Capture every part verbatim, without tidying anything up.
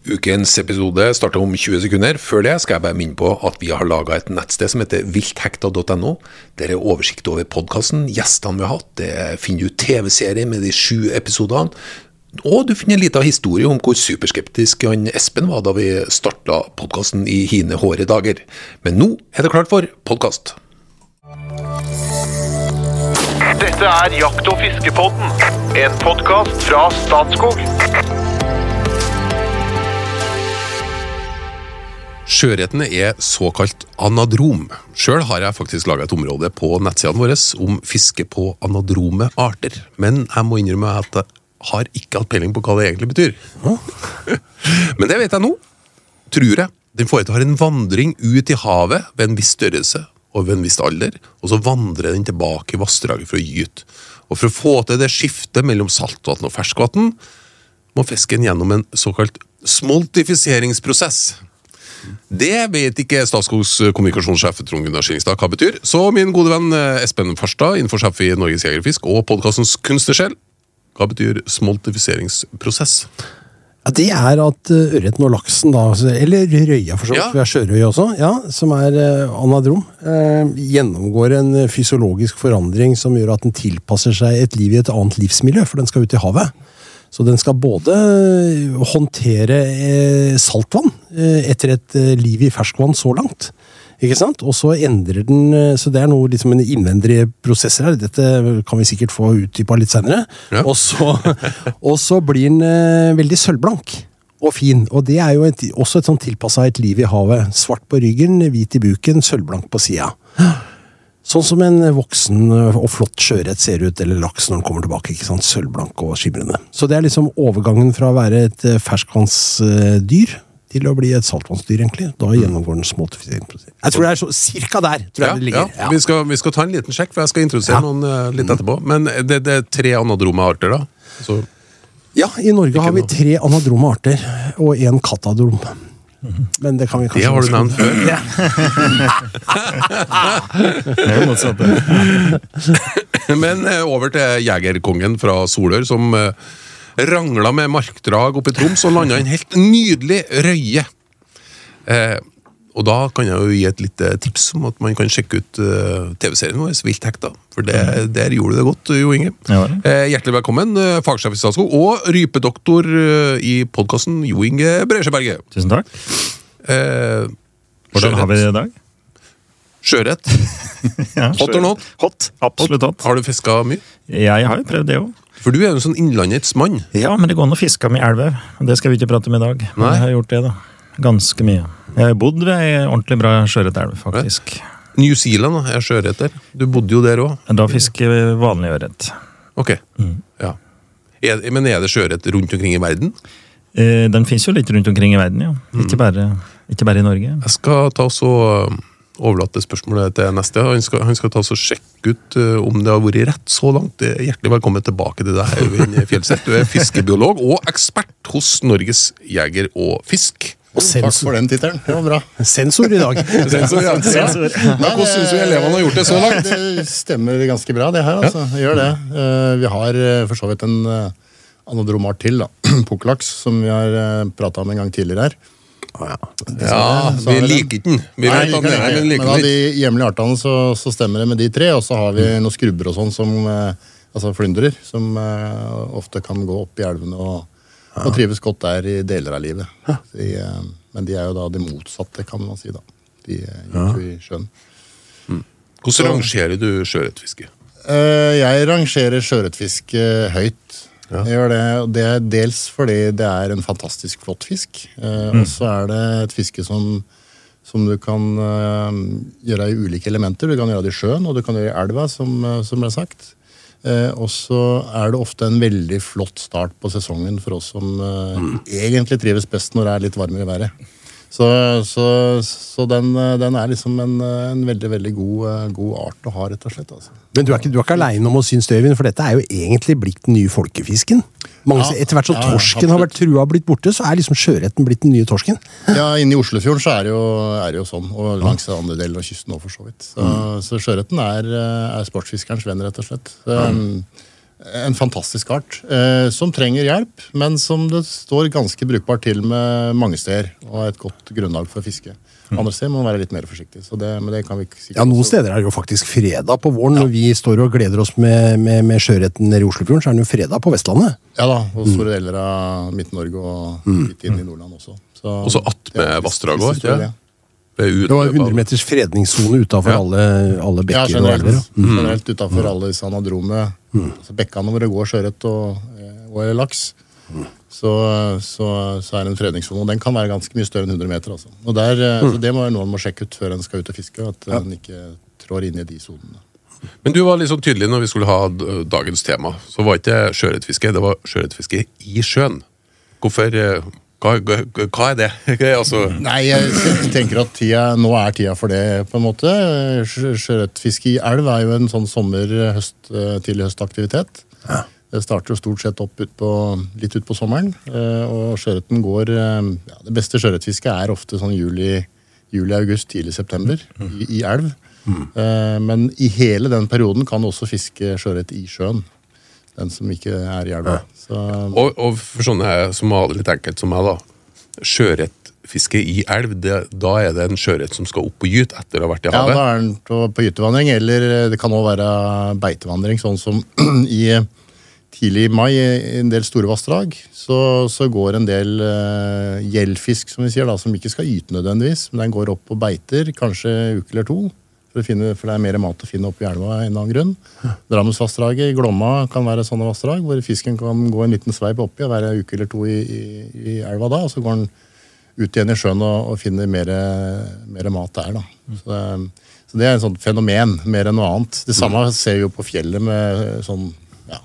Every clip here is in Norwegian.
Ukens episode starter om tjue sekunder. Før det skal jeg bare minne på at vi har laget et nettsted som heter vilthekta punktum no. Der er oversikt over podcasten, gjestene vi har hatt. Det finner du T V-serie med de sju episodene. Og du finner en liten historie om hvor superskeptisk han Espen var da vi startet podcasten i hine hårde dager. Men nå er det klart for podcast. Dette er Jakt- og fiskepodden, en podcast fra Statskog. Sjørettene er såkalt anadrom. Selv har jeg faktisk laget et område på nettsiden våre om fiske på anadrome arter. Men jeg må innrømme at jeg har ikke hatt peiling på hva det egentlig betyr. Men det vet jeg nå, tror jeg. Den foretar en vandring ut i havet ved en viss størrelse og ved en viss alder, og så vandrer den tilbake i vassdraget for å gyte. Og for å få til det skiftet mellom saltvann og ferskvann, må fisken gjennom en såkalt smoltifiseringsprosess. Det vet ikke Statskogs kommunikasjonssjef Trond Gunnar Skillingstad hva betyr. Så min gode venn Espen Farstad, inforsjef i Norges Jegerfisk og podcastens kunstnersjel, hva betyr smoltifiseringsprosess? Ja, det er at ørreten og laksen da, eller røya for så vidt, Ja. vi har sjørøy også, ja, som er eh, anadrom, eh, gjennomgår en fysiologisk forandring som gjør at den tilpasser seg et liv i et annet livsmiljø, for den skal ut i havet. Så den skal både håndtere eh, saltvann eh, etter et eh, liv i ferskvann så langt, ikke sant? Og så endrer den, eh, så det er noe liksom en innvendig prosess her, dette kan vi sikkert få utdypet litt senere, Ja. og, så, og så blir den eh, veldig sølvblank og fin, og det er jo et, også et sånn tilpasset et liv i havet, svart på ryggen, hvit i buken, sølvblank på siden. Sånn som en voksen og flott sjørett ser ut, eller laks når den kommer tilbake, ikke sant? Sølvblank og skimrende. Så det er liksom overgangen fra å være et ferskvannsdyr til å bli et saltvannsdyr, egentlig. Da gjennomgår den smoltifiseringsprosessen. Jeg tror det er så cirka der, tror jeg Ja, det ja. ligger. Vi, skal, vi skal ta en liten sjekk, for jeg skal introdusere Ja. noen uh, litt etterpå. Men det, det er tre anadrome arter da. Så, Ja, i Norge har vi noe. tre anadrome arter, og en katadrom. Men det kan vi kanskje... det har du nevnt før. Ja. Det er jo motsatt det. Men uh, over til jegerkongen fra Solør, som uh, ranglet med markdrag oppe i Troms og landet en helt nydelig røye. Eh, og da kan jeg jo gi et lite tips om at man kan sjekke ut uh, T V-serien vår, Vilthekta, for det, der gjorde du det godt, Jo Inge. Ja, det. Eh, hjertelig velkommen, uh, fagsjef i Statskog, og rypedoktor uh, i podcasten Jo Inge Bresjeberget. Tusen takk. Eh, Hvordan har vi det i dag? Sjørett. Ja, Hot or not? Hot, absolutt hot. Har du fisket mye? Jeg har jo prøvd det også. For du er jo en sånn innlandets mann. Ja, men det går an å fiske med elver. Det skal vi ikke prate om i dag. Men Nei. jeg har gjort det da. Ganske mye. Jeg har bodd ved en ordentlig bra sjørettelv, faktisk. New Zealand da, er sjøretter. Du bodde jo der også. Da fisker vi vanlig ørret. Ok, ja. Er, men er det sjørett rundt omkring i verden? Eh, Den finnes jo litt rundt omkring i verden, ja. Ikke bare, ikke bare i Norge. Jeg skal ta så overlate spørsmålet til neste. Han skal, han skal ta så sjekke ut uh, om det har vært rett så langt. Hjertelig velkommen tilbake til deg, Øyvind Fjellseth. Du er fiskebiolog og ekspert hos Norges Jeger og Fisk. Og Takk sensor, for den tittelen, det var bra. sensor i dag. Sensor, ja. Sensor. Ja, hvordan synes du elevene har gjort det så langt? Det stemmer ganske bra det her, altså. Det gjør det. Eh, Vi har eh, for så vidt en eh, anadromart til, da. Pukkellaks, som vi har eh, pratet om en gang tidligere her. Ja, Så vi har vi den. liker den. Vi Nei, vet at liker den den er, ikke. men Men liker av den de ikke. hjemlige artene så, så stemmer det med de tre, og så har vi noen skrubber og sånn som eh, altså flyndrer, som eh, ofte kan gå opp i elvene og, og trives godt der i deler av livet. De, eh, men de er jo da det motsatte, kan man si da. De eh, gikk jo i sjøen. Hvordan rangerer du sjørettfiske? Eh, Jeg rangerer sjøørretfiske høyt. Jeg gjør det, og det er dels fordi det er en fantastisk flott fisk. Eh, Og så er det et fiske som, som du kan eh, gjøre i ulike elementer. Du kan gjøre det i sjøen, og du kan gjøre det i elva, som, eh, som ble sagt. Eh, og så er det ofte en veldig flott start på sesongen for oss som eh, egentlig trives best når det er litt varmere i været. Så, så, så den, den er liksom en, en veldig, veldig god, eh, god art å ha, rett og slett. Altså. Men du er ikke, du er ikke alene om å synes det, Øyvind, for dette er jo egentlig blitt den nye folkefisken. Mange, Ja, etter hvert som ja, ja, torsken har vært trua og blitt borte, så er liksom sjøretten blitt den nye torsken. Ja, inne i Oslofjorden så er det jo, er det jo sånn, og langs andre deler av kysten også for så vidt. Så, så sjøretten er, er sportsfiskerens venn, rett og slett. Så, en fantastisk art, eh, som trenger hjelp, men som det står ganske brukbart til med mange steder, og er et godt grunnlag for å fiske. Andre steder må man være litt mer forsiktig. Så det, men det kan vi sikkert Ja, noen steder er det jo faktisk fredag på våren, når vi står og gleder oss med, med, med sjøretten nede i Oslofjorden, så er det jo fredag på Vestlandet. Ja da, og store deler av Midt-Norge og litt inn i Nordland også. Så, Og så att med vassdrag også, ikke det? Det er Det var hundre meters fredningszone utenfor Ja. alle, alle Ja, bekker og generelt, elver. ja. generelt utenfor alle disse anadrome, altså bekkene hvor det går sjørett og, og laks. Så, så, så er det en fredningszone, og den kan være ganske mye større enn hundre meter. Altså. Og der, så det må være noe man må sjekke ut før en skal ut og fiske, at en ikke trår inn i de zonene. Men du var litt sånn tydelig når vi skulle ha d- dagens tema. Så var ikke det sjøørretfiske, det var sjøørretfiske i sjøen. Hvorfor eh, Hva, hva, hva er det? altså, Nei, jeg tenker at tida, nå er tida for det, på en måte. Sjø- Sjøørretfiske i elv er jo en sånn sommer-høst til høstaktivitet. Ja. Det starter jo stort sett opp ut på, litt ut på sommeren, og sjøørreten går ja, det beste sjøørretfisket er ofte sånn juli, juli august, tidlig september i, i elv. Mm. Men i hele den perioden kan du også fiske sjøørret i sjøen, den som ikke er i elva. Så, og, og for sånne som har det litt enkelt som meg da, sjøørretfiske i elv, det, da er det en sjøørret som skal opp på gyt etter å ha vært i ja, havet. da er den på, på gytevandring, eller det kan også være beitevandring, sånn som i tidlig i mai i en del store vassdrag, så, så går en del uh, gjeldfisk, som vi sier, da, som ikke skal yte nødvendigvis, men den går opp på beiter, kanskje en uke eller to, for, å finne, for det er mer mat å finne opp i elva en annen grunn. Drammensvassdraget i Glomma kan være sånne vassdrag, hvor fisken kan gå en liten sveip oppi og være en uke eller to i, i, i elva da, og så går den ut igjen i sjøen og, og finner mer, mer mat der. Da. Så, det, så det er en sånn fenomen, mer enn noe annet. Det samme ser vi jo på fjellet med sånn, ja,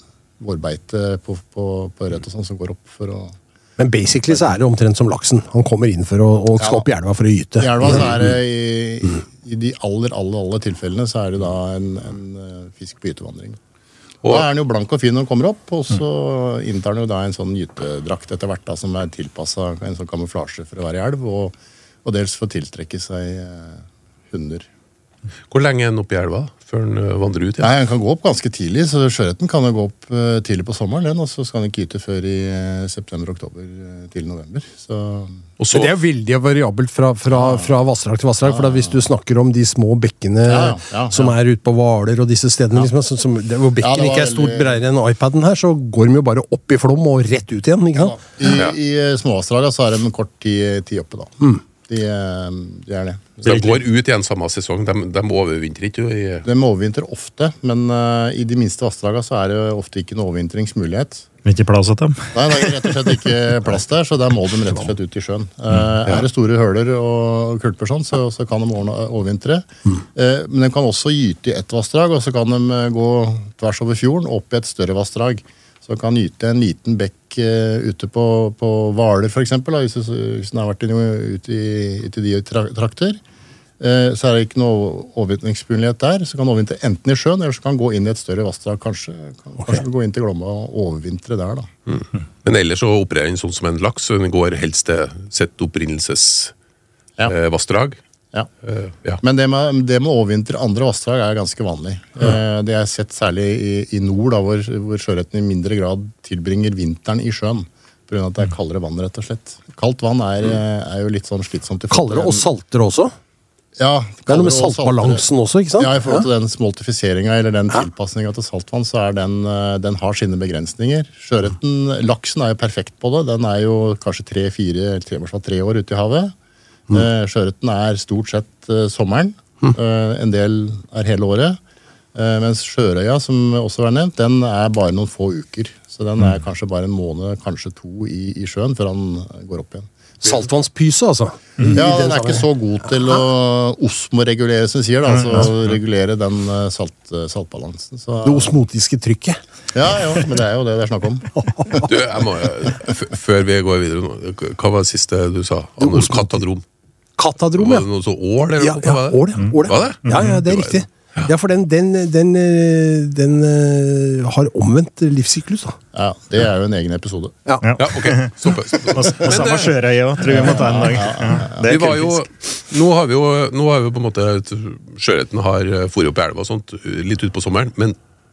vårbeite på, på, på rødt og sånn som går opp for å... Men basically så er det omtrent som laksen. Han kommer inn for å, og skal Ja. opp i elva for å gyte. I elva så er det i, i de aller, aller, aller tilfellene så er det da en, en fisk på gytevandring. Og da er den jo blank og fin når den kommer opp, og så inntar den jo da en sånn gytedrakt etter hvert da, som er tilpasset en sånn kamuflasje for å være i elv, og, og dels for å tiltrekke seg eh, hunder. Hvor lenge er den oppe i elva før den uh, vandrer ut igjen? Nei, den kan gå opp ganske tidlig, så sjøørreten kan jo gå opp uh, tidlig på sommeren, den, og så skal den ikke gyte før i uh, september, oktober uh, til november. Så... Og så, Men det er jo veldig variabelt fra, fra, fra vassdrag til vassdrag, for da hvis du snakker om de små bekkene Ja, ja, ja. som er ute på Hvaler og disse stedene, liksom, som, som, det, hvor bekken Ja, det var ikke er stort veldig- bredere enn iPaden her, så går de jo bare opp i flom og rett ut igjen, ikke sant? I, Ja. i uh, småvassdraga så er de en kort tid, tid oppe da. Mm. De, uh, de er det. de går ut igjen samme sesong, de, de overvintrer ikke jo i... De overvintrer ofte, men uh, i de minste vassdraga så er det ofte ikke noe overvintringsmulighet. Ikke plass til dem. Nei, det er rett og slett ikke plass der, så der må de rett og slett ut i sjøen. Uh, er det store høler og kulper sånn, så, så kan de ordne- overvintre. Uh, men de kan også gyte i ett vassdrag, og så kan de uh, gå tvers over fjorden opp i et større vassdrag. Så kan gyte en liten bekk uh, ute på, på Hvaler, for eksempel, da, hvis, hvis den har vært ute i, ut i de tra- trakter. Uh, så er det ikke noe overvintringsmulighet der, så kan den overvintre enten i sjøen, eller så kan den gå inn i et større vassdrag, kanskje, kan, kanskje gå inn til Glomma og overvintre der da. Mm. Men ellers så opererer den sånn som en laks, så den går helst til sitt opprinnelsesvassdrag. Ja. Eh, vassdrag. Ja. Eh, ja. Men det med, det med å overvintre andre vassdrag er ganske vanlig. Eh, det er sett særlig i, i nord, da, hvor, hvor sjøørreten i mindre grad tilbringer vinteren i sjøen. På grunn av at det er kaldere vann, rett og slett. Kaldt vann er, er jo litt sånn slitsomt. i forhold til Kaldere og den- saltere også. Ja, Det er noe med kaldere og saltbalansen saltere. også, ikke sant? Ja, i forhold til den smoltifiseringa eller den tilpasninga til saltvann, så er den, eh, den har sine begrensninger. Sjøørreten, laksen er jo perfekt på det. Den er jo kanskje tre-fire, tre, tre år ute i havet. Mm. Sjøørreten er stort sett uh, sommeren. Mm. Uh, en del er hele året. Uh, mens sjørøya, som også var nevnt, den er bare noen få uker. Så den er kanskje bare en måned, kanskje to i, i sjøen før han går opp igjen. Saltvannspyse, altså. Ja, den er ikke så god til å osmoregulere, som vi sier, da, altså regulere den uh, salt, saltbalansen. Så, Det osmotiske trykket. ja, ja, men det er jo det det er snakk om. Du, jeg må, f før vi går videre nå, hva var det siste du sa? Anor katadrom. Katadrom, Var ja. det noe så ål, eller Ja, noe? ja, Hva var det? ål, ja. Ål, ja. Var det? Ja, ja, det er riktig. Ja, for den, den, den, eh, den eh, har omvendt livssyklus, da. Ja, det er jo en egen episode. Ja. Ja. Ja, ok. Stopp. stopp. Og, og Men, samme eh, sjørøy òg, tror jeg vi må ta en dag. Ja, det Vi er var jo, kullfisk. nå har vi jo nå har vi jo på en måte sjøørreten har eh, foret opp i elva og sånt, litt ut på sommeren, men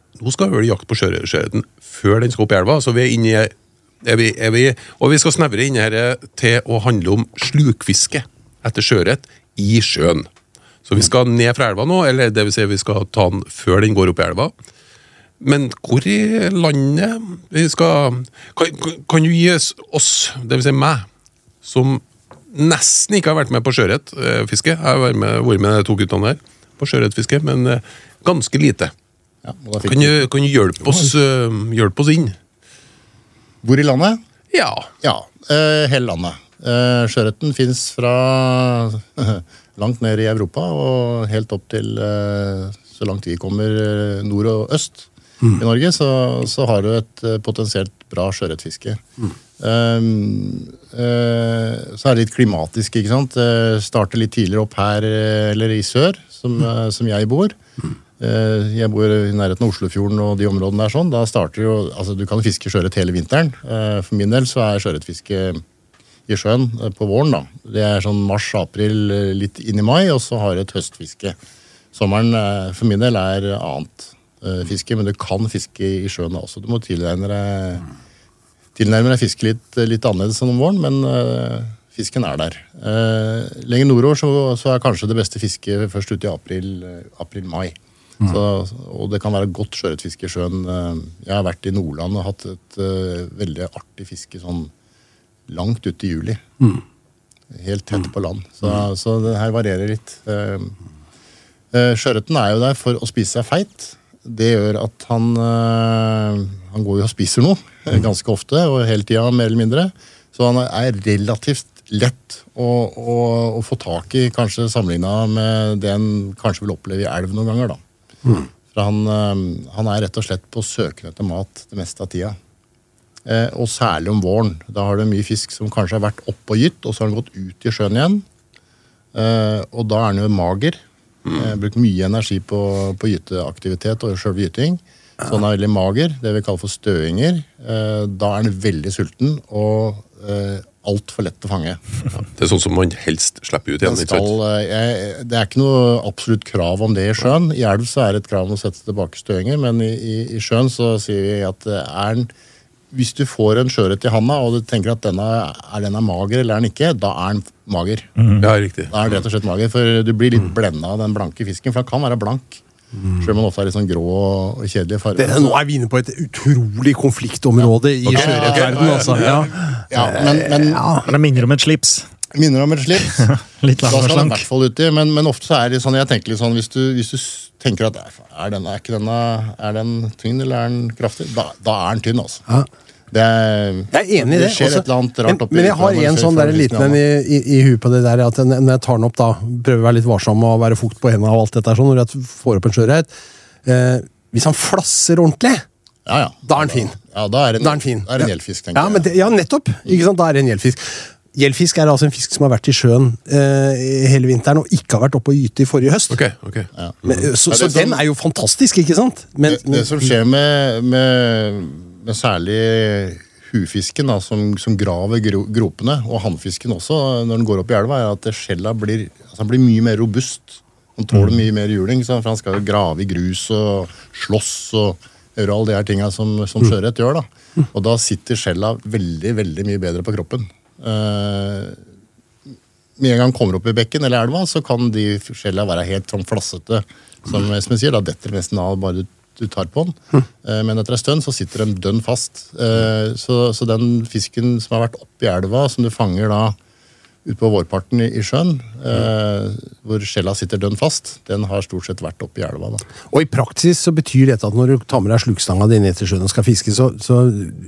nå skal vi vel jakt på sjøørreten før den skal opp i elva, så vi er inne i, er vi, er vi, og vi skal snevre inn her til å handle om slukfiske etter sjøørret i sjøen. Så vi skal ned fra elva nå, eller det vil si vi skal ta den før den går opp i elva. Men hvor i landet vi skal... Kan, kan du gi oss, det vil si meg, som nesten ikke har vært med på sjøørretfiske, jeg har vært med, vært med de to guttene her på sjøørretfiske, men ganske lite. Ja, kan, du, kan du hjelpe oss, hjelpe oss inn? Hvor i landet? Ja. Ja, uh, hele landet. Uh, sjøørreten finnes fra langt ned i Europa og helt opp til uh, så langt vi kommer nord og øst mm. i Norge, så, så har du et uh, potensielt bra sjøørretfiske. Mm. Um, uh, så er det litt klimatisk, ikke sant? Uh, starter litt tidligere opp her, uh, eller i sør, som, uh, som jeg bor. Mm. Uh, jeg bor i nærheten av Oslofjorden og de områdene der sånn. Da starter jo, altså du kan fiske sjøørret hele vinteren. Uh, for min del så er sjøørretfiske i sjøen uh, på våren da. Det er sånn mars, april, uh, litt inn i mai, og så har du et høstfiske. Sommeren uh, for min del er annet uh, fiske, men du kan fiske i sjøen da også. Du må tilnærme deg Tilnærmer deg fiske litt, litt annerledes enn om våren, men uh, fisken er der. Uh, lenger nordover så, så er kanskje det beste fisket først ute i april, uh, april-mai. Mm. Så, og det kan være godt sjøørretfiske i sjøen. Uh, jeg har vært i Nordland og hatt et uh, veldig artig fiske sånn langt ute i juli. Mm. Helt tett på land. Så, mm. så det her varierer litt. Uh, uh, sjøørreten er jo der for å spise seg feit. Det gjør at han, øh, han går jo og spiser noe, ganske ofte, og hele tiden mer eller mindre. Så han er relativt lett å, å, å få tak i, kanskje sammenlignet med det han kanskje vil oppleve i elv noen ganger. Da. Mm. For han, øh, han er rett og slett på søken etter mat det meste av tida. Eh, og særlig om våren. Da har du mye fisk som kanskje har vært opp og gytt, og så har han gått ut i sjøen igjen. Eh, og da er han jo mager. Jeg bruker mye energi på, på gyteaktivitet og selve gyting. Så han er veldig mager, det vi kaller for støinger. Eh, da er han veldig sulten og eh, alt for lett å fange. Ja, det er sånn som man helst slipper ut igjen. Skal, jeg, det er ikke noe absolutt krav om det i sjøen. I elv så er det et krav om å sette tilbake støinger, men i, i, i sjøen så sier vi at er den, hvis du får en sjøørret i handa, og du tenker at denne, er denne mager eller er den ikke, da er den mager. Mm. Ja, riktig. Da er den rett og slett mager, for du blir litt blendet av den blanke fisken, for den kan være blank. Mm. Selv om den ofte er litt sånn grå og kjedelig farge. Det, nå er vi inne på et utrolig konfliktområde ja. i okay. sjøørretverden, altså. Ja, ja men, men, ja. men det minner om et slips. Minner om et slips. Litt lang og slank. Da skal den i hvert fall uti, men, men ofte så er det sånn, jeg tenker litt sånn, hvis du, hvis du tenker at er den, er ikke denne, er den tynn eller er den kraftig, da, da er den tynn, altså. Ja. Det er, jeg er enig i det. Det skjer også, et eller annet rart oppi. Men, men jeg har en sånn der liten en i, i, i huet på det der, at når jeg tar den opp da, prøver å være litt varsom og være fukt på hendene og alt dette sånn, når jeg får opp en sjøørret, eh, hvis han flasser ordentlig, ja, ja. da er han fin. Ja, da er det en, fin. Da er det en gjeldfisk, tenker ja, men det, ja, nettopp. Ikke sant? Da er det en gjeldfisk. Gjeldfisk er altså en fisk som har vært i sjøen eh, hele vinteren og ikke har vært oppe og gyte i forrige høst. Okay, okay. Ja. Men, så så den er jo fantastisk, ikke sant? Men, det, det som skjer med, med, med særlig hufisken da, som, som graver gro, gropene, og hannfisken også, når den går opp i elva, er at skjella blir, altså, blir mye mer robust. Han tåler mye mer juling, for han skal jo grave i grus og slåss og gjøre alle de her tingene som, som sjøørret gjør. Da. Og da sitter skjella veldig, veldig mye bedre på kroppen. Uh, med en gang kommer opp i bekken eller elva, så kan de skjellene være helt sånn flassete, som, som jeg sier, da detter nesten av bare du tar på den. Uh, men etter en stund så sitter den dønn fast. Uh, så, så den fisken som har vært opp i elva, som du fanger da ut på vårparten i, i sjøen, uh, hvor skjella sitter dønn fast, den har stort sett vært opp i elva. Da. Og i praksis så betyr dette at når du tar med deg slukstanga di ned til sjøen og skal fiske, så, så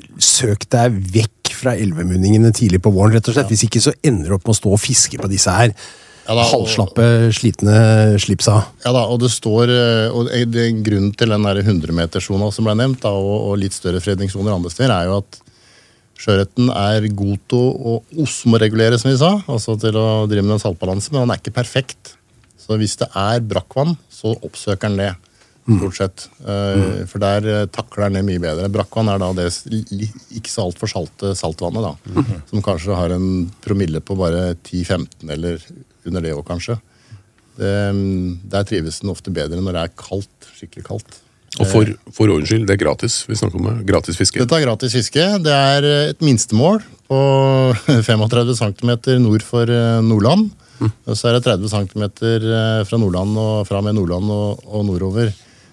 søk deg vekk fra elvemunningene tidlig på våren, rett og slett. Ja. Hvis ikke så ender du opp med å stå og fiske på disse her ja, da, halvslappe, og, slitne slipsa. Ja da, og det står, og det er grunnen til den der hundre-metersona som ble nevnt, da, og, og litt større fredningssoner andre steder, er jo at sjøørreten er god til å osmoregulere, som vi sa, altså til å drive med en saltbalanse, men han er ikke perfekt. Så hvis det er brakkvann, så oppsøker han det, stort sett. Mm. For der takler han det mye bedre. Brakkvann er da det ikke så alt for salte saltvannet, da, mm. som kanskje har en promille på bare ti til femten, eller under det også, kanskje. Det, der trives den ofte bedre når det er kaldt, skikkelig kaldt. Og for, for ordens skyld, det er gratis. Vi snakker om gratis fiske. Dette er gratis fiske. Det er et minstemål på femogtredve centimeter nord for Nordland. Mm. Og så er det tretti centimeter fra Nordland og fra med Nordland og, og nordover.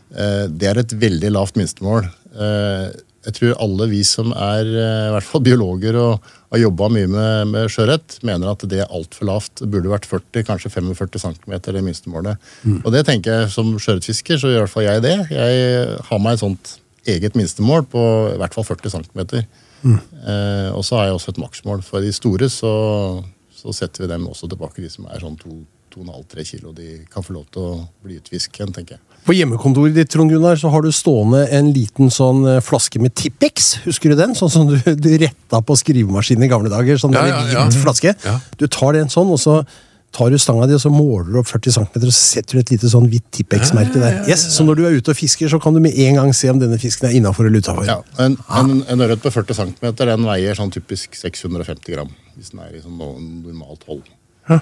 Det er et veldig lavt minstemål. Jeg tror alle vi som er i hvert fall biologer og har jobbet mye med, med sjørett, mener at det er alt for lavt. Det burde vært førti, kanskje femogførti centimeter det minstemålet. Mm. Og det tenker jeg som sjørettfisker, så gjør i hvert fall jeg det. Jeg har meg et sånt eget minstemål på i hvert fall førti centimeter. Mm. Eh, og så har jeg også et maksmål. For de store så, så setter vi dem også tilbake, de som er sånn to, to og en halv til tre kilo. De kan få lov til å bli utvisken, tenker jeg. På hjemmekontoret ditt, Trond Gunnar, så har du stående en liten sånn flaske med Tippex. Husker du den? Sånn som du, du retta på skrivemaskinen i gamle dager. Sånn ja, ja, ja. En flaske. Ja. Du tar den sånn, og så tar du stanga di, og så måler du opp førti centimeter, og så setter du et lite sånn hvitt Tippex-merke der. Yes, så når du er ute og fisker, så kan du med en gang se om denne fisken er innenfor eller utenfor. Ja, en, en, en ørret på førti centimeter, den veier sånn typisk seks hundre og femti gram, hvis den er i sånn normalt hold. Ja.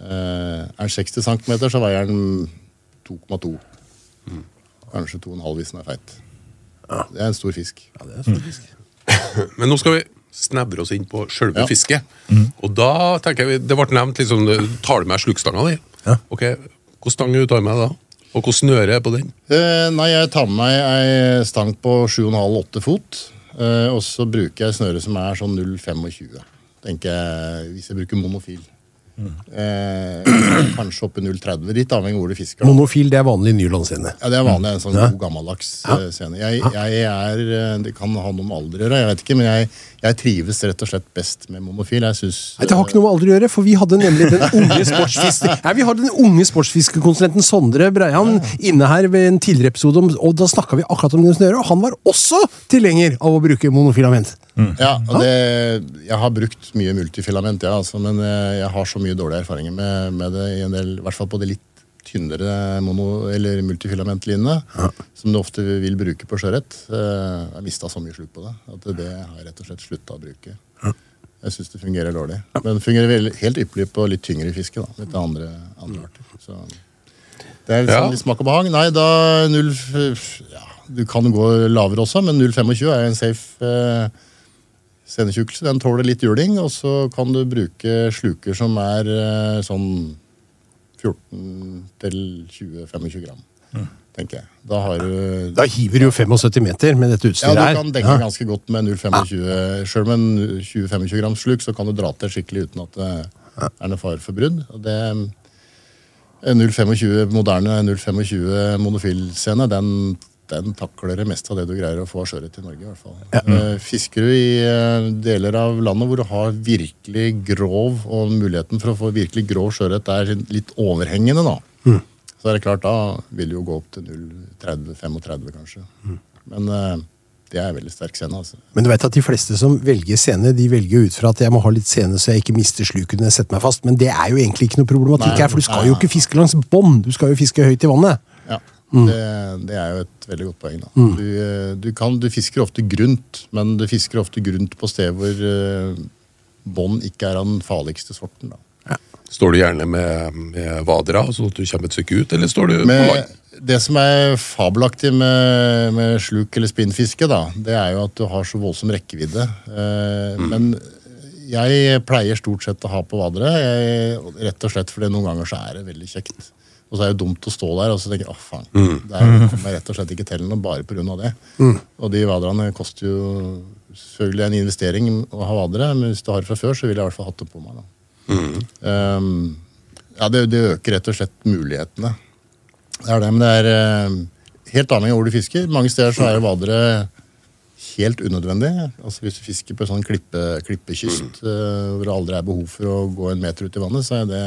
Eh, er den seksti centimeter, så veier den to komma to. Mm. Kanskje to og en halv hvis den er feit. Ja. Det er en stor fisk. Ja, det er en stor fisk. Mm. Men nå skal vi snevre oss inn på selve ja. fisket. Mm. Og da tenker jeg, det ble nevnt liksom, tar du med slukstanga di? Ja. Ok, hvordan stang du tar med da? Og hvordan snøre er på den? Eh, nei, jeg tar med meg en stang på sju komma fem til åtte fot. Eh, og så bruker jeg snøre som er sånn null komma tjuefem. Tenker jeg, hvis jeg bruker monofil. Mm. Eh, kanskje oppe null komma tretti, litt avhengig av hvor du fisker da. Monofil, det er vanlig nylonscene. Ja, det er vanlig, en sånn ja. god gammeldags ja. scene. Jeg, jeg er, det kan ha noe med alder å gjøre, jeg vet ikke, men jeg, jeg trives rett og slett best med monofil. Jeg synes, Nei, det har ikke noe med alder å gjøre, for vi hadde nemlig den unge sportsfisker Nei, vi hadde den unge sportsfiskekonsulenten Sondre Breian ja. inne her ved en tidligere episode, og da snakket vi akkurat om det snøre, og han var også tilhenger av å bruke monofilament. Mm. Ja, og det, jeg har brukt mye multifilament, ja, altså, men jeg har så mye dårlige erfaringer med, med det, i, en del, i hvert fall på det litt tynnere mono- eller multifilamentlinene, ja. som du ofte vil bruke på sjørett. Jeg har mistet så mye sluk på det, at det har jeg rett og slett sluttet å bruke. Ja. Jeg synes det fungerer dårlig. Men det fungerer veldig, helt ypperlig på litt tyngre fiske, da, litt andre, andre arter. Så det er liksom ja. litt smak og behag. Nei, da null, ja, du kan gå lavere også, men null komma tjuefem er en safe eh, senetjukkelse. Den tåler litt juling, og så kan du bruke sluker som er eh, sånn fjorten til tjue til femogtjue gram, mm. tenker jeg. Da, har du, da hiver du jo femogsytti meter med dette utstyret her. Ja, du kan dekke ja. ganske godt med null komma tjuefem. Selv med en tjue til femogtjue gram sluk, så kan du dra til skikkelig uten at det er noe fare for brudd. Og det null komma tjuefem, moderne null komma tjuefem monofilscene, den den takler det meste av det du greier å få sjørett i Norge i hvert fall. Ja. Mm. Fisker du i deler av landet hvor du har virkelig grov, og muligheten for å få virkelig grov sjørett er litt overhengende da, mm. så er det klart da vil du jo gå opp til null komma tretti til femogtretti kanskje. Mm. Men uh, det er veldig sterk scene. Altså. Men du vet at de fleste som velger scene, de velger ut fra at jeg må ha litt scene så jeg ikke mister sluken når jeg setter meg fast, men det er jo egentlig ikke noe problematikk her, for du skal nei, jo ikke fiske langs bånd, du skal jo fiske høyt i vannet. Ja. Mm. Det, det er jo et veldig godt poeng da. Mm. Du, du, kan, du fisker ofte grunt, men du fisker ofte grunt på sted hvor uh, bånd ikke er den farligste sorten da. Ja. Står du gjerne med, med vadera, så at du kommer et stykke ut, eller står du med, på land? Det som er fabelaktig med, med sluk eller spinnfiske da, det er jo at du har så voldsom rekkevidde. Uh, mm. Men jeg pleier stort sett å ha på vadere, jeg, rett og slett fordi noen ganger så er det veldig kjekt. Og så er det jo dumt å stå der, og så tenker jeg, åh faen, mm. der kommer jeg rett og slett ikke til noe, bare på grunn av det. Mm. Og de vaderne koster jo selvfølgelig en investering å ha vadere, men hvis du har det fra før, så vil jeg i hvert fall hatt det på meg da. Mm. Um, ja, det, det øker rett og slett mulighetene. Det er det, men det er uh, helt avhengig av hvor du fisker. Mange steder så er jo vadere helt unødvendig. Altså hvis du fisker på en sånn klippe, klippekyst, mm. uh, hvor det aldri er behov for å gå en meter ut i vannet, så er det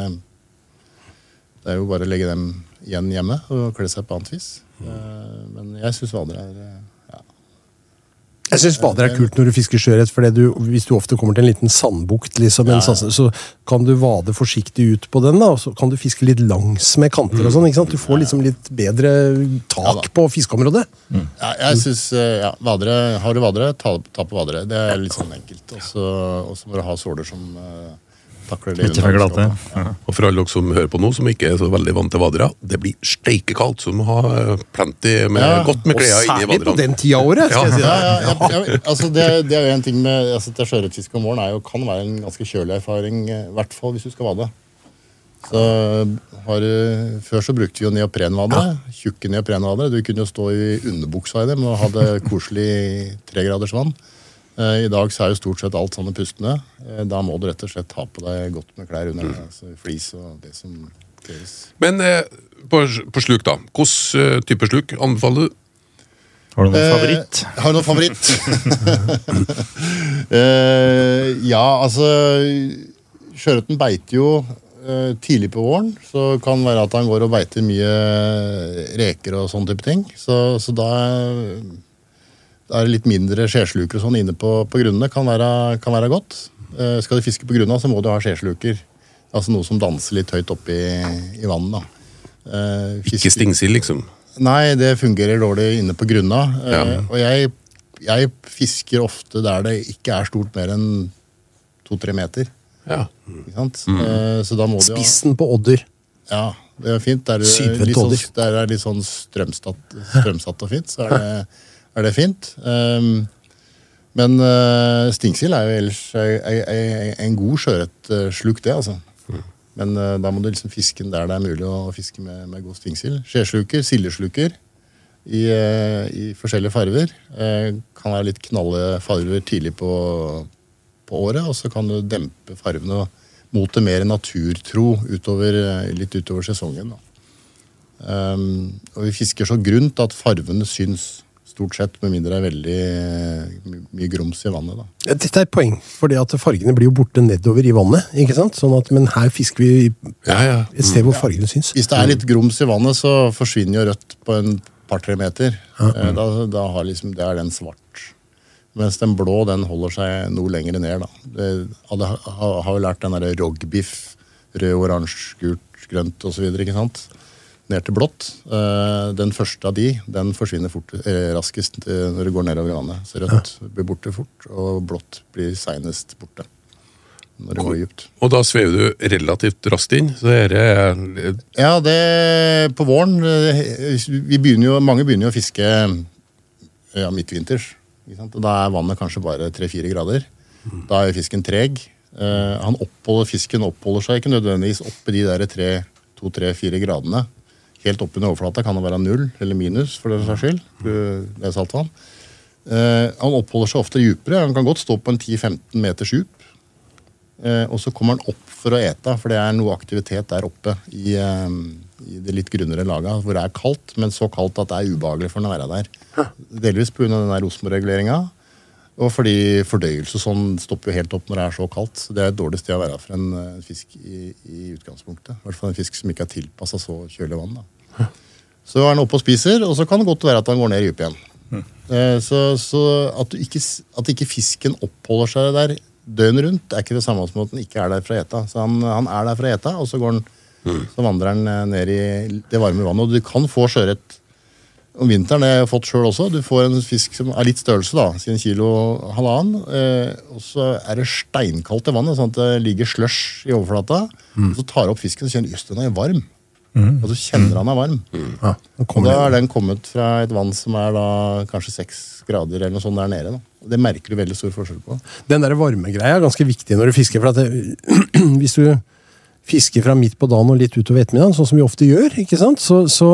Det er jo bare å legge dem igjen hjemme og kle seg på annet vis. Mm. Men jeg synes vader er... Ja. Jeg synes vader er kult når du fisker sjørett, for du, hvis du ofte kommer til en liten sandbukt, liksom, ja, ja. Så, så kan du vade forsiktig ut på den, da, og så kan du fiske litt langs med kanter og sånn, ikke sant? Du får liksom litt bedre tak ja, på fiskeområdet. Mm. Ja, jeg synes, ja, vadere, har du vadere, ta, ta på vadere. Det er litt sånn enkelt. Og så må du ha såler som... takler det. Ikke for glatte. Ja. Og for alle dere som hører på nå, som ikke er så veldig vant til vadere, det blir steikekaldt, så du må ha eh, plenty med, Ja, godt med Og klær inni særlig på vaderne. den tida av året, skal jeg si Ja, deg. ja, ja, ja, altså det, det er jo en ting med altså det sjøørretfiske om våren er jo, kan være en ganske kjølig erfaring, i hvert fall hvis du skal vade. Så har, du- før så brukte vi jo neoprenvadere, tjukke neoprenvadere. Du kunne jo stå i underbuksa i dem og ha det koselig i tre graders vann. Eh, I dag så er jo stort sett alt sånne pustende. Eh, Da må du rett og slett ha på deg godt med klær under deg, altså flis og det som kreves. Men eh, på, på sluk da, hvilken eh, type sluk anbefaler du? Har du noen Eh, favoritt? Har du noen favoritt? eh, ja, altså sjøørreten beiter jo eh, tidlig på våren, så kan det være at han går og beiter mye reker og sånne type ting. Så, så da, da er det litt mindre skjesluker og sånn inne på, på grunnene, kan være, kan være godt. Eh, skal du fiske på grunna, så må du ha skjesluker. Altså noe som danser litt høyt oppe i, i vannet da. Eh, Ikke fiske- stingsild, liksom. Nei, det fungerer dårlig inne på grunna. Ja. Eh, og jeg, jeg fisker ofte der det ikke er stort mer enn to-tre meter. Ja. Ikke sant? Eh, så da må du ha Spissen på Odder. Ja, det er fint. Der det, Sydvendt litt sånn, Odder. der er litt sånn strømsatt, strømsatt og fint, så er det, er det fint. Um, men uh, stingsild er jo ellers ei- ei- ei- en god sjøørretsluk, det, altså. Men uh, da må du liksom fiske den der det er mulig å fiske med, med god stingsild. Skjesluker, sildesluker i, uh, i forskjellige farver. Uh, kan være litt knalle farver tidlig på, på året, og så kan du dempe farvene mot det mer naturtro utover, uh, litt utover sesongen. Da. Um, og vi fisker så grunt at farvene syns stort sett, med mindre det er veldig uh, my- mye grums i vannet. Da. Ja, Dette er et poeng, fordi at fargene blir jo borte nedover i vannet, ikke sant? Sånn at, men her fisker vi Ja, ja. et sted hvor fargene syns. Hvis det er litt grums i vannet, så forsvinner jo rødt på en par-tre meter. Eh, Da, da har liksom, det er den svart. Mens den blå, den holder seg noe lenger ned. Da. Det, alle har, har jo lært den der rogbiff, rød, oransje, gult, grønt og så videre, ikke sant? Ned til blått. Eh, Den første av de, den forsvinner fort, eh, raskest eh, når det går nedover i vannet. Så rødt blir borte fort, og blått blir senest borte når det går dypt. Og da svever du relativt raskt inn, så er det Ja, det på våren eh, vi begynner jo, mange begynner jo å fiske ja, midtvinters. Ikke sant? Og da er vannet kanskje bare tre-fire grader. Da er fisken treg. Eh, han oppholder, fisken oppholder seg ikke nødvendigvis oppe de der tre, to, tre, fire gradene. Helt oppunder overflata kan det være null eller minus, for den saks skyld. Det er saltvann. Eh, han oppholder seg ofte dypere. Han kan godt stå på en ti-femten meters dyp. Eh, og så kommer han opp for å ete, for det er noe aktivitet der oppe i, eh, i det litt grunnere laget, hvor det er kaldt, men så kaldt at det er ubehagelig for den å være der. Delvis på grunn av den der osmoreguleringa, og fordi fordøyelse sånn stopper jo helt opp når det er så kaldt. Så det er et dårlig sted å være for en eh, fisk i, i utgangspunktet. I hvert fall en fisk som ikke er tilpasset så kjølig vann. Da. Så er han oppe og spiser, og så kan det godt være at han går ned i dypet igjen. Eh, Så, så at, du ikke, s- at ikke fisken oppholder seg der døgnet rundt, er ikke det samme som at den ikke er der for å ete. Så han, han er der for å ete, og så, går han, så vandrer han eh, ned i det varme vannet. Og du kan få sjøørret om vinteren, det har jeg fått selv også. Du får en fisk som er litt størrelse, da, siden kilo og halvannen. Eh, og så er det steinkaldt i vannet, sånn at det ligger slush i overflata. Og så tar du opp fisken og kjenner jøss, den er varm. Og så kjenner han er varm. Ja, nå Og kommer da det. er den kommet fra et vann som er da kanskje seks grader eller noe sånt der nede. Da. Og det merker du veldig stor forskjell på. Den der varmegreia er ganske viktig når du fisker, for at det, hvis du fisker fra midt på dagen og litt utover ettermiddagen, sånn som vi ofte gjør, ikke sant? Så, så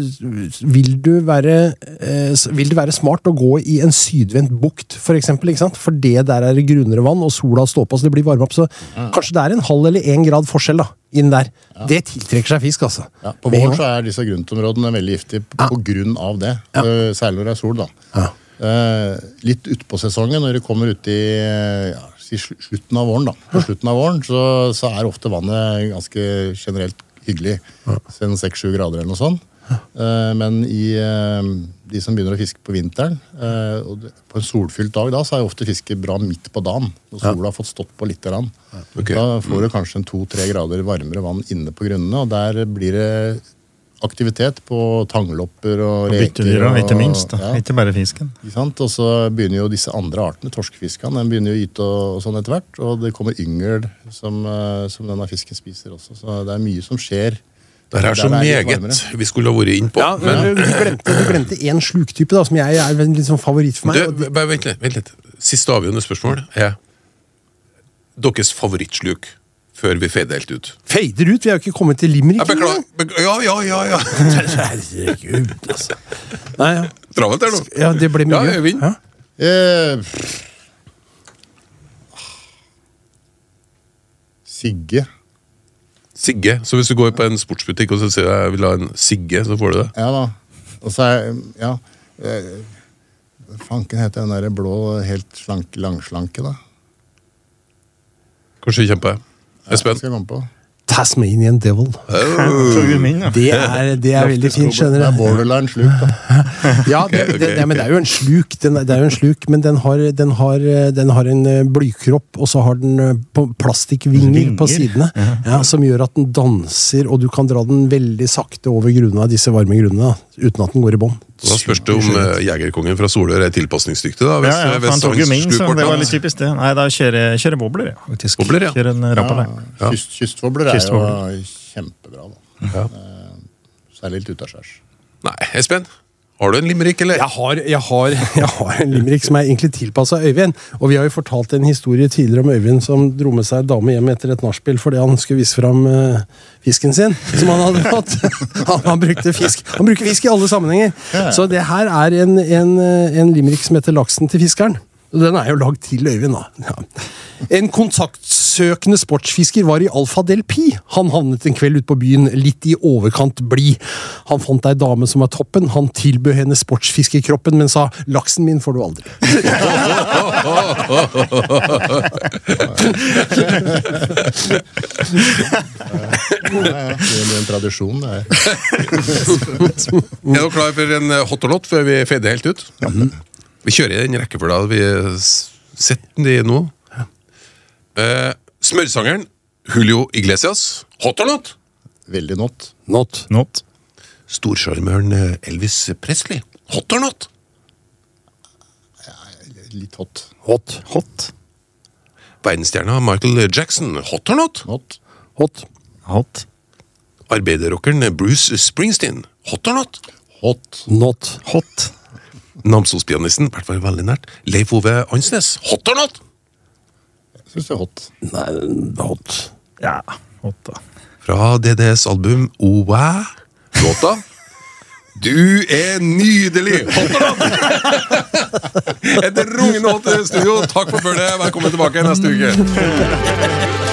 vil, du være, eh, vil det være smart å gå i en sydvendt bukt, for eksempel, ikke sant? For det der er det grunnere vann, og sola står på, så det blir varme opp, så kanskje det er en halv eller en grad forskjell da, inn der. Det tiltrekker seg fisk, altså. Ja, på våren så er disse gruntområdene veldig giftige på, på grunn av det. Eh, Særlig når det er sol, da. Ja. Eh, litt utpå sesongen, når det kommer ut i ja, si slu- slutten av våren, da. På slutten av våren så, så er ofte vannet ganske generelt hyggelig. Sen seks-sju grader eller noe sånt. Eh, men i eh, de som begynner å fiske på vinteren, eh, og det, på en solfylt dag da, så er jo ofte fiske bra midt på dagen. Når sola har fått stått på litt. Grann. Ok. Da får du kanskje en to-tre grader varmere vann inne på grunnene, og der blir det aktivitet på tanglopper og Og reker. byttedyra, ikke minst. Da. ja, Ikke bare fisken. ikke sant? Og så begynner jo disse andre artene, torskefiskene, den begynner jo å gyte og, og sånn etter hvert. Og det kommer yngel som, eh, som denne fisken spiser også. Så det er mye som skjer. Det her er så Der det er litt meget varmere. vi skulle ha vært inn på. Ja, men du glemte, du glemte en sluktype da, som jeg er en litt sånn favoritt for meg. og Du, det- bare vent litt, vent litt. Siste avgjørende spørsmål er deres favorittsluk før vi fader helt ut. Fader ut, vi har jo ikke kommet til Limerick. Jeg beklager. Be ja, ja, ja, ja. Herregud, altså. Nei, ja. Travelt der nå. Ja, det ble mye. Ja, Øyvind. Ja. Eh, Sigge. Sigge. Så hvis du går på en sportsbutikk og så sier jeg vil ha en Sigge, så får du det. Ja da. Og så er ja. eh, Fanken heter den der blå, helt slanke, langslanke, da. Kanskje vi kommer på det. Espen? Skal jeg komme på. Tasmanian Devil. Torgrim min, ja. Det er, det er veldig fint, skjønner Det er du. borderline sluk, da. Ja, det, Ok, ok, det, det, men det er jo en sluk, den, det er jo en sluk, men den har, den har, den har en eh, blykropp, og så har den eh, på- plastikkvinger på Vinger. sidene, ja, som gjør at den danser, og du kan dra den veldig sakte over grunnene, disse varme grunnene, da, uten at den går i bånd. Da spørs det om uh, jegerkongen fra Solør er tilpasningsdyktig, da. Hvis, Ja, ja, for hvis han tok jo min, sluk så ble det var tatt. litt typisk det. Nei, da kjører jeg kjører bobler, ja, faktisk. Bobler, ja. Kjører en rappalé. Ja. Kyst, kystvobler er Kystvobler. jo kjempebra, da. Ja. Eh, Særlig litt utaskjærs. Nei, Espen, har du en limerick, eller? Jeg har, jeg, har, jeg har en limerick som er egentlig tilpasset Øyvind, og vi har jo fortalt en historie tidligere om Øyvind som dro med seg dame hjem etter et nachspiel fordi han skulle vise fram eh, fisken sin, som han hadde fått. Han, han brukte fisk. Han bruker fisk i alle sammenhenger. Ja. Så det her er en, en, en limerick som heter Laksen til fiskeren. Og den er jo lagd til Øyvind, da. Ja. En kontaktsøkende sportsfisker var i Alfa Del Pi. Han havnet en kveld ut på byen, litt i overkant blid. Han fant ei dame som var toppen. Han tilbød henne sportsfiskerkroppen, men sa 'laksen min får du aldri'. Ja, ja. Det er en tradisjon, det her. Er du klar for en eh, hot or not før vi fader helt ut? Vi kjører i den rekkefølga vi s- setter de nå. Eh, smørsangeren Julio Iglesias. Hot or not? Veldig not. Not. Not. Storsjarmøren eh, Elvis Presley. Hot or not? Litt hot. Hot. Hot. Verdensstjerna Michael Jackson. Hot or not? Not. Hot. Hot. Arbeiderrockeren Bruce Springsteen. Hot or not? Hot. Not. Hot. Namsos-pianisten, i hvert fall veldig nært, Leif Ove Ansnes. Hot or not? Jeg syns det er hot. Nei, hot. Ja, hot da. Fra D D S album Oæ. Låta Du er nydelig! Hot or not? Et rungende hot studio. Takk for følget. Velkommen tilbake neste uke.